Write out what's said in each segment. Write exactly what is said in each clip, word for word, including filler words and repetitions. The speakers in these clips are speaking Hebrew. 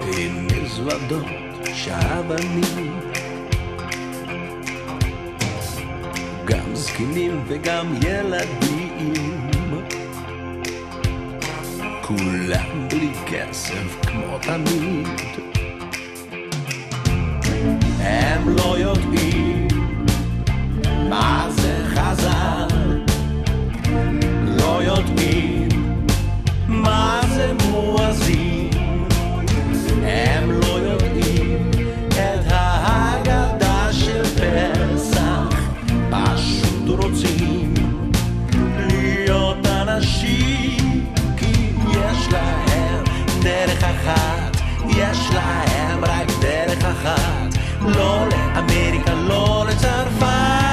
עם מזוודות שאבנים, גם זקנים וגם ילדים, כולם בלי כסף כמו תמיד. הם לא יודעים מה זה חז"ל, לא יודעים מה זה מואזין, הם לא יודעים את ההגדה של פסח, פשוט רוצים להיות אנשים, כי יש להם דרך אחת, יש להם רק דרך אחת, לא לאמריקה, לא לצרפת.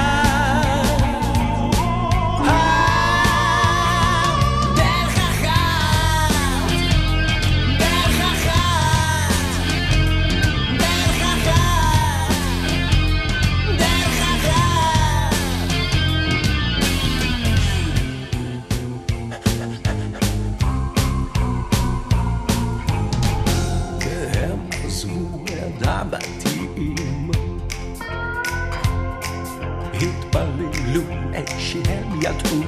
התפללו את שהם ידעו,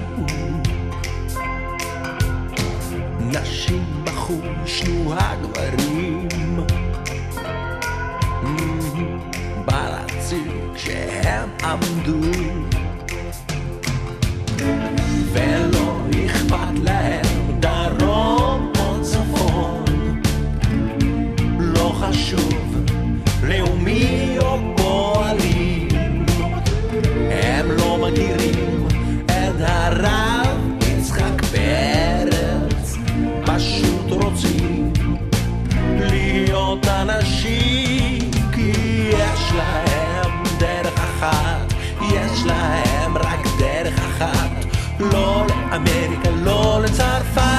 נשים בחו ישנו הגברים, ברציף כשהם עמדו, ולא אכפת להם דרום או צפון, לא חשוב לאומי או פועלים, הם לא מכירים את הרב יצחק פרץ, פשוט רוצים להיות אנשים, כי יש להם דרך אחת, יש להם רק דרך אחת, לא לאמריקה, לא לצרפת.